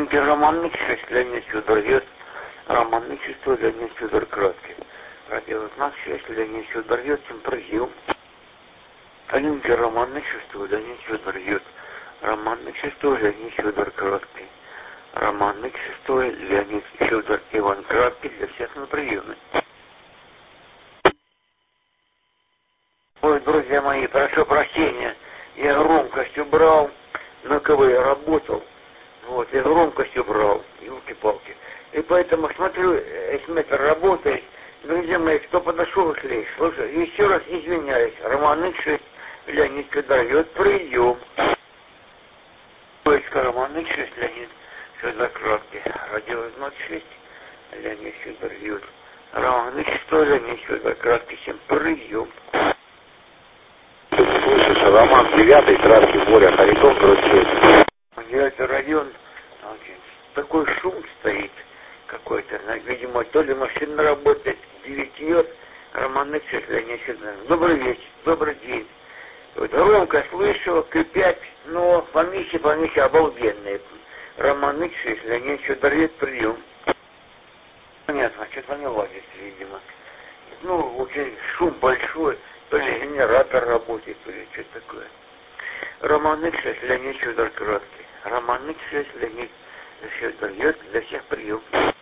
Калинкин Роман Микшевич, Леонид Федор Вет, Роман Микшевич, Леонид Федор Краткий. Радиознак 6, Леонид Федор Вет, Симпразил. Калинкин Роман Микшевич, Леонид Федор Вет, Роман Микшевич, Леонид Федор Краткий. Роман Микшевич, Леонид Федор Иван Краткий, для всех на приеме. Ой, друзья мои, прошу прощения, я громкость убрал, на КВ я работал, вот, я громкость убрал, елки-палки. И поэтому смотрю, эсметр работает, друзья мои, кто подошел, шли, слушай, еще раз извиняюсь, Роман Икшевич, Леонид Федор Вет, прием. Роман Икшевич, Леонид Федор Краткий, радиознак 6, Леонид Федор Вет, Роман Икшевич, Леонид Федор Краткий, всем прием. Слышится Роман 9, Краткий, Боря, Харитон, 46. 9 район, такой шум стоит какой-то, видимо, то ли машина работает, 9 лет, Роман Икшевич, Леонид Федорович. Добрый вечер, добрый день. Вот, громко слышу, кипят, но помещи обалденные. Роман Икшевич, Леонид Федорович, прием. Понятно, что-то не ладит, видимо. Ну, очень шум большой, то ли генератор работает, то ли что-то такое. Роман Икшевич, Леонид Федор Краткий. Роман Икшевич, Леонид Федор Вет, для всех прием.